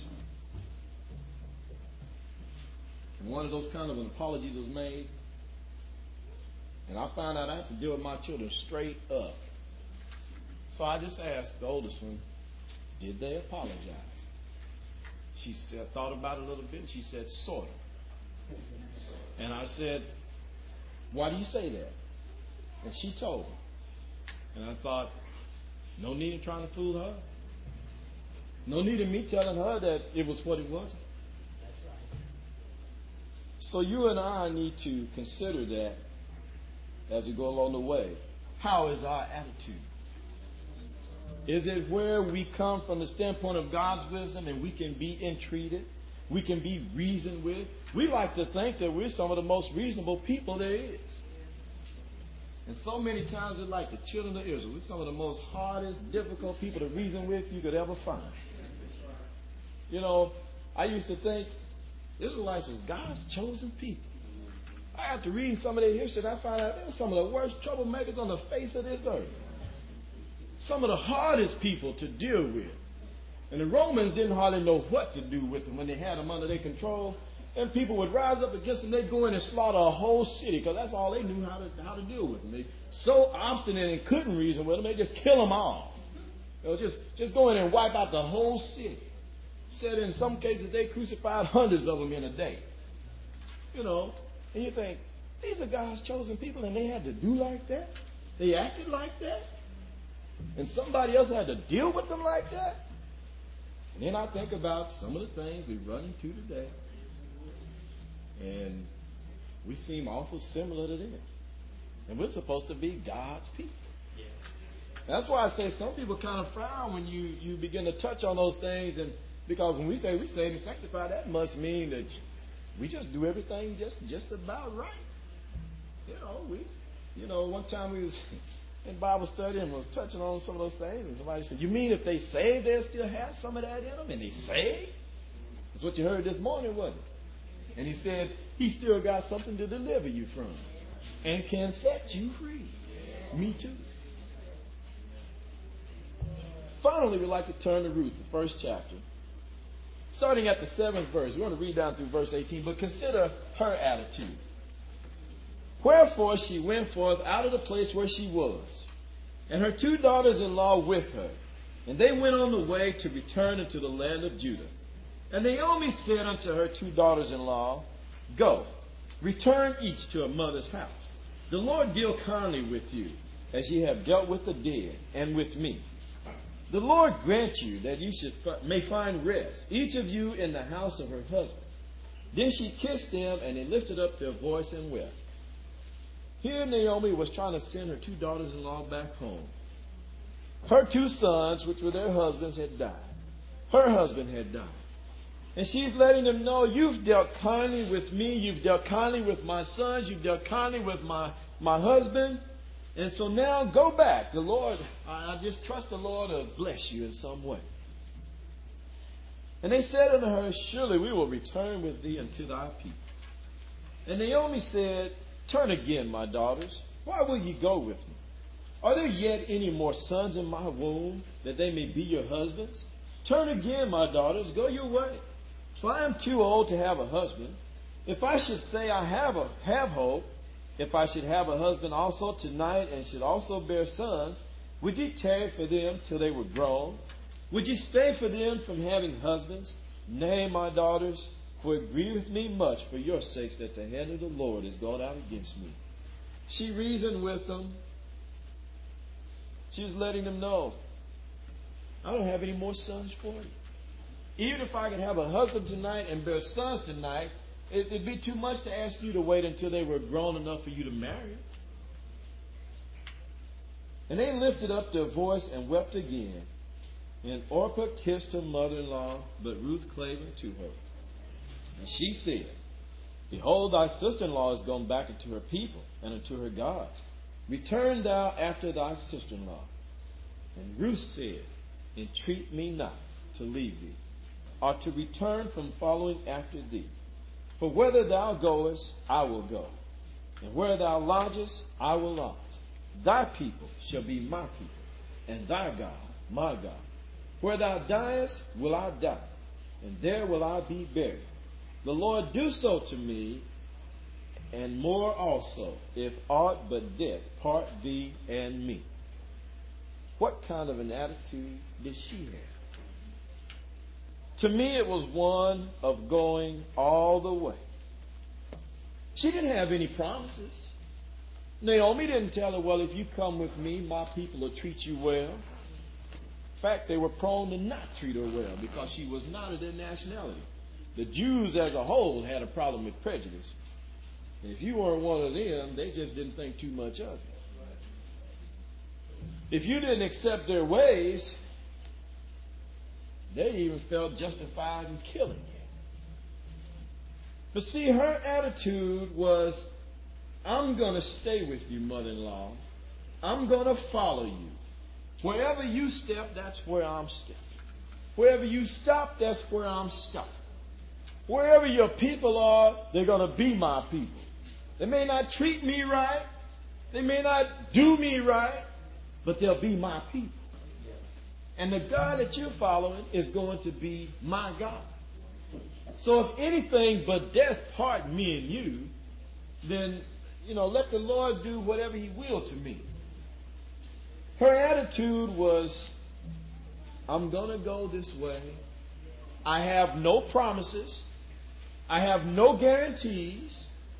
And one of those kind of apologies was made. And I found out I had to deal with my children straight up. So I just asked the oldest one, did they apologize? She said, thought about it a little bit, and she said, sort of. And I said, why do you say that? And she told me. And I thought, no need in trying to fool her. No need in me telling her that it was what it wasn't. That's right. So you and I need to consider that as we go along the way. How is our attitude? Is it where we come from the standpoint of God's wisdom and we can be entreated? We can be reasoned with? We like to think that we're some of the most reasonable people there is. And so many times we're like the children of Israel. We're some of the most hardest, difficult people to reason with you could ever find. You know, I used to think Israelites was God's chosen people. After reading some of their history, I found out they were some of the worst troublemakers on the face of this earth. Some of the hardest people to deal with. And the Romans didn't hardly know what to do with them when they had them under their control. And people would rise up against them. They'd go in and slaughter a whole city because that's all they knew how to deal with them. They so obstinate and couldn't reason with them, they just kill them all. They would just go in and wipe out the whole city. Said in some cases they crucified hundreds of them in a day. You know, and you think, these are God's chosen people and they had to do like that? They acted like that? And somebody else had to deal with them like that? And then I think about some of the things we run into today. And we seem awful similar to them. And we're supposed to be God's people. That's why I say some people kind of frown when you begin to touch on those things. And because when we say we saved and sanctified, that must mean that we just do everything just about right. One time we was in Bible study and was touching on some of those things, and somebody said, you mean if they saved, they'll still have some of that in them? And they saved? That's what you heard this morning, wasn't it? And he said, he still got something to deliver you from and can set you free. Me too. Finally, we'd like to turn to Ruth, the first chapter. Starting at the 7th verse. We want to read down through verse 18, but consider her attitude. Wherefore she went forth out of the place where she was, and her 2 daughters-in-law with her. And they went on the way to return into the land of Judah. And Naomi said unto her 2 daughters-in-law, Go, return each to her mother's house. The Lord deal kindly with you, as ye have dealt with the dead, and with me. The Lord grant you that you may find rest, each of you in the house of her husband. Then she kissed them, and they lifted up their voice and wept. Here Naomi was trying to send her 2 daughters-in-law back home. Her 2 sons, which were their husbands, had died. Her husband had died. And she's letting them know, you've dealt kindly with me, you've dealt kindly with my sons, you've dealt kindly with my husband. And so now go back. The Lord, I just trust the Lord to bless you in some way. And they said unto her, Surely we will return with thee unto thy people. And Naomi said, Turn again, my daughters. Why will ye go with me? Are there yet any more sons in my womb, that they may be your husbands? Turn again, my daughters, go your way. For I am too old to have a husband. If I should say I have hope, If I should have a husband also tonight and should also bear sons, would ye tarry for them till they were grown? Would ye stay for them from having husbands? Nay, my daughters, for it grieveth me much for your sakes that the hand of the Lord is gone out against me. She reasoned with them. She was letting them know, I don't have any more sons for you. Even if I could have a husband tonight and bear sons tonight, it'd be too much to ask you to wait until they were grown enough for you to marry. And they lifted up their voice and wept again. And Orpah kissed her mother-in-law, but Ruth clave unto her. And she said, Behold, thy sister-in-law is gone back into her people and unto her gods. Return thou after thy sister-in-law. And Ruth said, Entreat me not to leave thee, or to return from following after thee. For whither thou goest, I will go, and where thou lodgest, I will lodge. Thy people shall be my people, and thy God my God. Where thou diest, will I die, and there will I be buried. The Lord do so to me, and more also, if aught but death part thee and me. What kind of an attitude did she have? To me, it was one of going all the way. She didn't have any promises. Naomi didn't tell her, well, if you come with me, my people will treat you well. In fact, they were prone to not treat her well because she was not of their nationality. The Jews as a whole had a problem with prejudice. And if you weren't one of them, they just didn't think too much of you. If you didn't accept their ways, they even felt justified in killing you. But see, her attitude was, I'm going to stay with you, mother-in-law. I'm going to follow you. Wherever you step, that's where I'm stepping. Wherever you stop, that's where I'm stopping. Wherever your people are, they're going to be my people. They may not treat me right. They may not do me right. But they'll be my people. And the God that you're following is going to be my God. So if anything but death part me and you, then, let the Lord do whatever He will to me. Her attitude was, I'm going to go this way. I have no promises. I have no guarantees.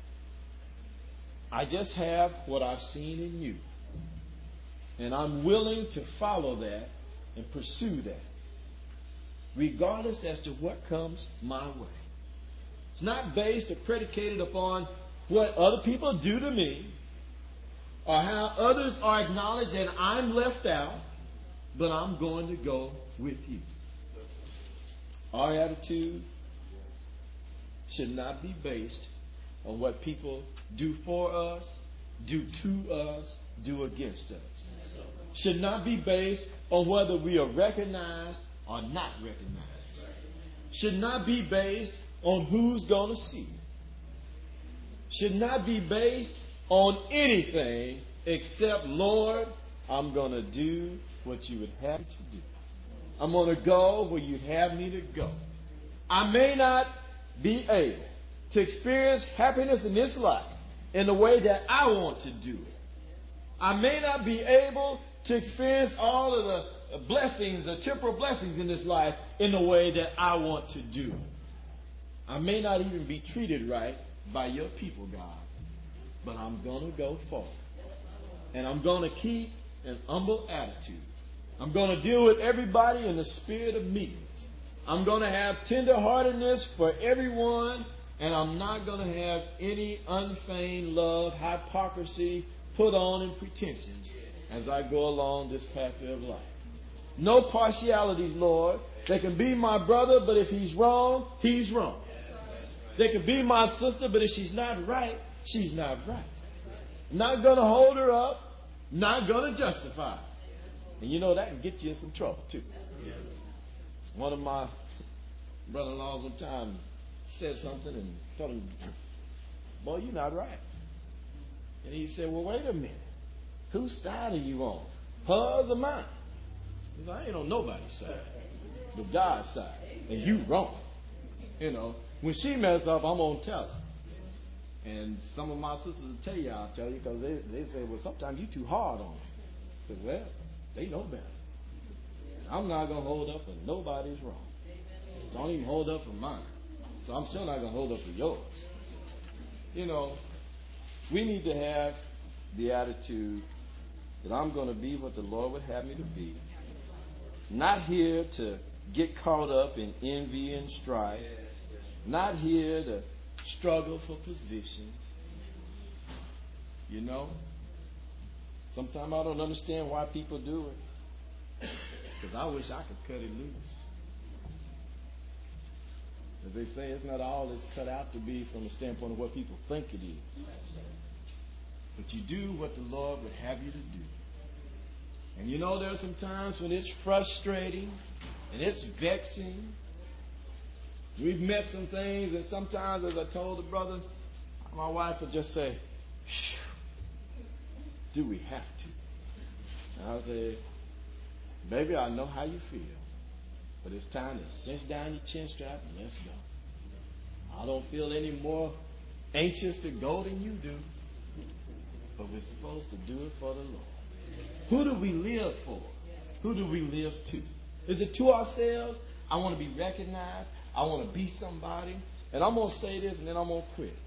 I just have what I've seen in you. And I'm willing to follow that and pursue that, regardless as to what comes my way. It's not based or predicated upon what other people do to me or how others are acknowledged and I'm left out, but I'm going to go with you. Our attitude should not be based on what people do for us, do to us, do against us. Should not be based on whether we are recognized or not recognized. Should not be based on who's going to see it. Should not be based on anything except, Lord, I'm going to do what you would have me to do. I'm going to go where you'd have me to go. I may not be able to experience happiness in this life in the way that I want to do it. I may not be able to experience all of the blessings, the temporal blessings in this life in the way that I want to do. I may not even be treated right by your people, God, but I'm going to go forward. And I'm going to keep an humble attitude. I'm going to deal with everybody in the spirit of meekness. I'm going to have tenderheartedness for everyone, and I'm not going to have any unfeigned love, hypocrisy, put on and pretensions as I go along this pathway of life. No partialities, Lord. They can be my brother, but if he's wrong, he's wrong. They can be my sister, but if she's not right, she's not right. Not going to hold her up, not going to justify. And that can get you in some trouble too. One of my brother-in-laws one time said something and told him, boy, you're not right. And he said, well, wait a minute. Whose side are you on? Hers or mine? He said, I ain't on nobody's side, but God's side. And you wrong. When she mess up, I'm going to tell her. And some of my sisters will tell you, I'll tell you, because they say, well, sometimes you're too hard on them. I said, well, they know better. I'm not going to hold up for nobody's wrong. So I don't even hold up for mine. So I'm still not going to hold up for yours. You know, we need to have the attitude that I'm going to be what the Lord would have me to be. Not here to get caught up in envy and strife. Not here to struggle for positions. You know, sometimes I don't understand why people do it. Because I wish I could cut it loose. As they say, it's not all it's cut out to be from the standpoint of what people think it is. But you do what the Lord would have you to do. And you know, there are some times when it's frustrating and it's vexing. We've met some things, and sometimes, as I told the brother, my wife would just say, do we have to? And I'll say, baby, I know how you feel, but it's time to cinch down your chin strap and let's go. I don't feel any more anxious to go than you do, but we're supposed to do it for the Lord. Who do we live for? Who do we live to? Is it to ourselves? I want to be recognized. I want to be somebody. And I'm going to say this and then I'm going to quit.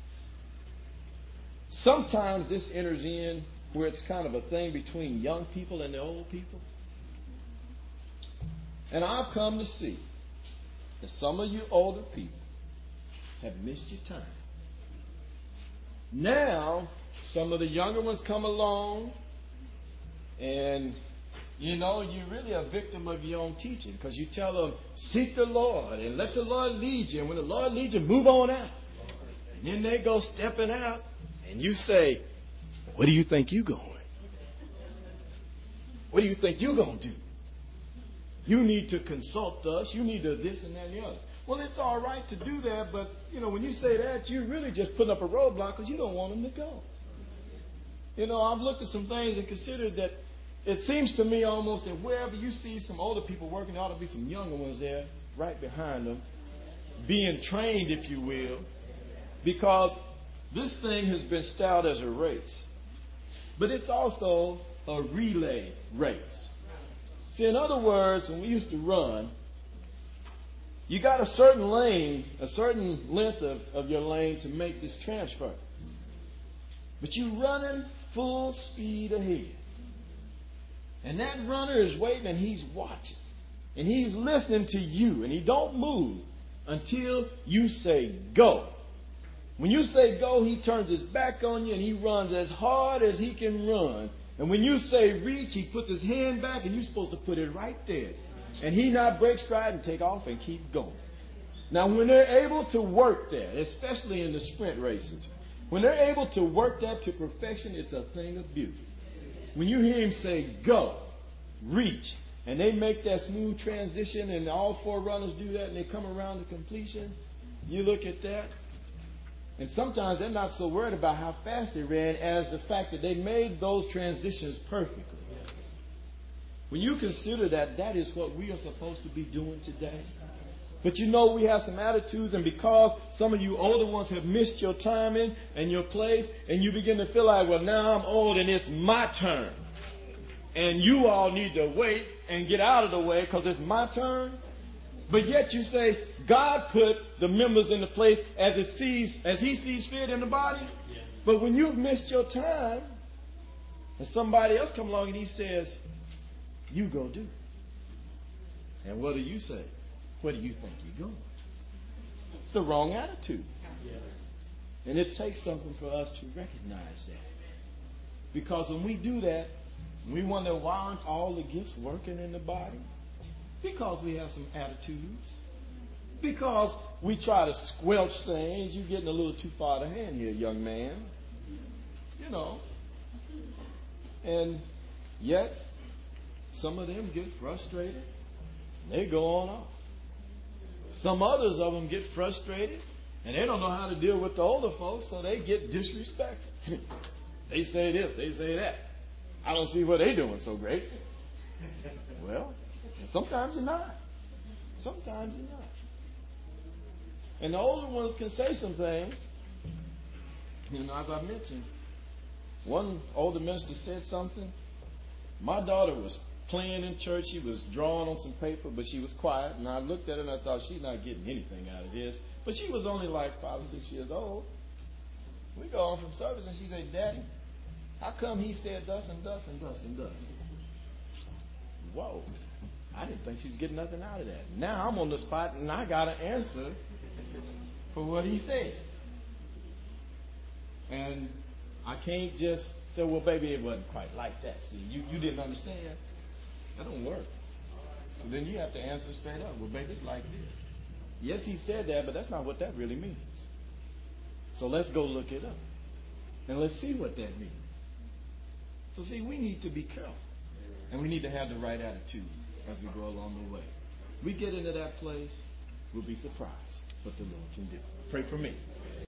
Sometimes this enters in where it's kind of a thing between young people and the old people. And I've come to see that some of you older people have missed your time. Now, some of the younger ones come along, and you know, you're really a victim of your own teaching, because you tell them, seek the Lord and let the Lord lead you. And when the Lord leads you, move on out. And then they go stepping out, and you say, what do you think you're going? What do you think you're going to do? You need to consult us. You need to this and that and the other. Well, it's all right to do that, but, you know, when you say that, you're really just putting up a roadblock because you don't want them to go. You know, I've looked at some things and considered that it seems to me almost that wherever you see some older people working, there ought to be some younger ones there right behind them, being trained, if you will, because this thing has been styled as a race. But it's also a relay race. See, in other words, when we used to run, you got a certain lane, a certain length of your lane to make this transfer. But you're running full speed ahead. And that runner is waiting and he's watching. And he's listening to you. And he don't move until you say go. When you say go, he turns his back on you and he runs as hard as he can run. And when you say reach, he puts his hand back and you're supposed to put it right there. And he not break stride and take off and keep going. Now, when they're able to work that, especially in the sprint races, when they're able to work that to perfection, it's a thing of beauty. When you hear him say, go, reach, and they make that smooth transition and all four runners do that and they come around to completion, you look at that, and sometimes they're not so worried about how fast they ran as the fact that they made those transitions perfectly. When you consider that, that is what we are supposed to be doing today. But you know, we have some attitudes, and because some of you older ones have missed your timing and your place, and you begin to feel like, well, now I'm old and it's my turn. And you all need to wait and get out of the way because it's my turn. But yet you say, God put the members in the place as he sees fit in the body. But when you've missed your time, and somebody else come along and he says, you go do it. And what do you say? Where do you think you're going? It's the wrong attitude. And it takes something for us to recognize that. Because when we do that, we wonder why aren't all the gifts working in the body? Because we have some attitudes. Because we try to squelch things. You're getting a little too far to hand here, young man. You know. And yet, some of them get frustrated. They go on off. Some others of them get frustrated, and they don't know how to deal with the older folks, so they get disrespected. They say this, they say that. I don't see what they're doing so great. Well, sometimes you're not. Sometimes you're not. And the older ones can say some things, As I mentioned, one older minister said something. My daughter was playing in church. She was drawing on some paper, but she was quiet. And I looked at her and I thought, she's not getting anything out of this. But she was only like 5 or 6 years old. We go on from service and she said, Daddy, how come he said thus and thus and thus and thus? Whoa. I didn't think she was getting nothing out of that. Now I'm on the spot and I got an answer for what he said. And I can't just say, well, baby, it wasn't quite like that. See, you didn't understand. That don't work. So then you have to answer straight up. Well, baby, it's like this. Yes, he said that, but that's not what that really means. So let's go look it up. And let's see what that means. So see, we need to be careful. And we need to have the right attitude as we go along the way. We get into that place, we'll be surprised what the Lord can do. Pray for me.